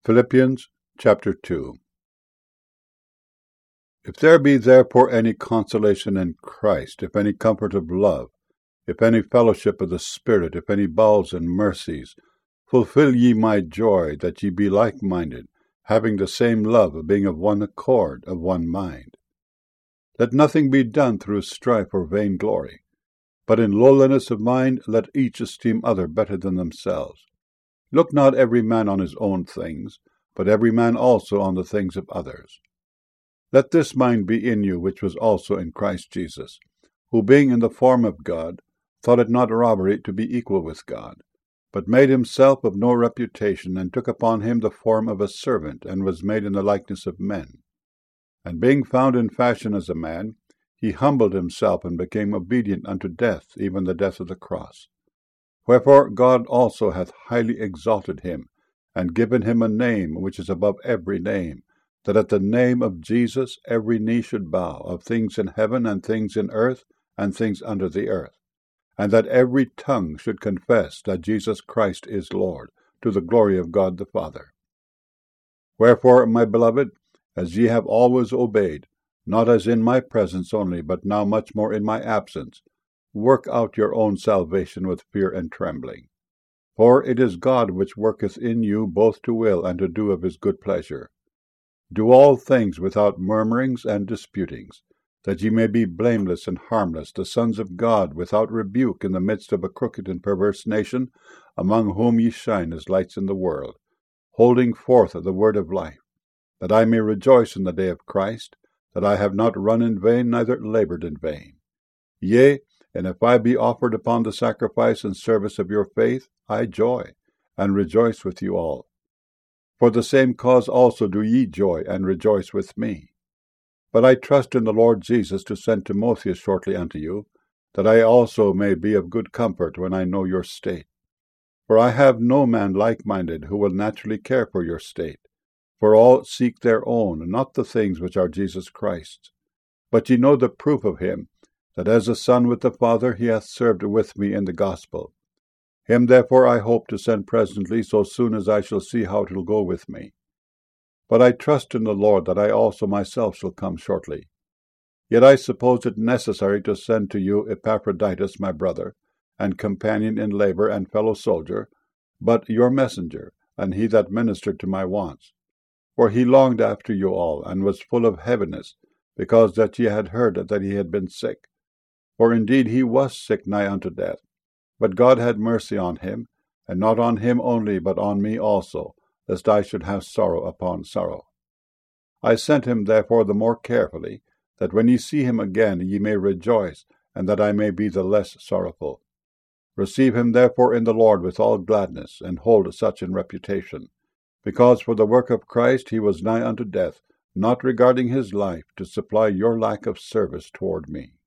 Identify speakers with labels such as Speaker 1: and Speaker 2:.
Speaker 1: Philippians chapter 2. If there be therefore any consolation in Christ, if any comfort of love, if any fellowship of the Spirit, if any bowels and mercies, fulfill ye my joy, that ye be like-minded, having the same love, being of one accord, of one mind. Let nothing be done through strife or vainglory, but in lowliness of mind let each esteem other better than themselves. Look not every man on his own things, but every man also on the things of others. Let this mind be in you, which was also in Christ Jesus, who being in the form of God, thought it not robbery to be equal with God, but made himself of no reputation, and took upon him the form of a servant, and was made in the likeness of men. And being found in fashion as a man, he humbled himself, and became obedient unto death, even the death of the cross. Wherefore God also hath highly exalted him, and given him a name which is above every name, that at the name of Jesus every knee should bow, of things in heaven, and things in earth, and things under the earth, and that every tongue should confess that Jesus Christ is Lord, to the glory of God the Father. Wherefore, my beloved, as ye have always obeyed, not as in my presence only, but now much more in my absence, work out your own salvation with fear and trembling. For it is God which worketh in you both to will and to do of his good pleasure. Do all things without murmurings and disputings, that ye may be blameless and harmless, the sons of God, without rebuke, in the midst of a crooked and perverse nation, among whom ye shine as lights in the world, holding forth the word of life, that I may rejoice in the day of Christ, that I have not run in vain, neither labored in vain. Yea, and if I be offered upon the sacrifice and service of your faith, I joy, and rejoice with you all. For the same cause also do ye joy, and rejoice with me. But I trust in the Lord Jesus to send Timotheus shortly unto you, that I also may be of good comfort when I know your state. For I have no man like-minded who will naturally care for your state. For all seek their own, not the things which are Jesus Christ's. But ye know the proof of him, that as a son with the Father he hath served with me in the gospel. Him therefore I hope to send presently, so soon as I shall see how it will go with me. But I trust in the Lord that I also myself shall come shortly. Yet I suppose it necessary to send to you Epaphroditus my brother, and companion in labor and fellow soldier, but your messenger, and he that ministered to my wants. For he longed after you all, and was full of heaviness, because that ye had heard that he had been sick. For indeed he was sick nigh unto death. But God had mercy on him, and not on him only, but on me also, lest I should have sorrow upon sorrow. I sent him therefore the more carefully, that when ye see him again ye may rejoice, and that I may be the less sorrowful. Receive him therefore in the Lord with all gladness, and hold such in reputation, because for the work of Christ he was nigh unto death, not regarding his life, to supply your lack of service toward me.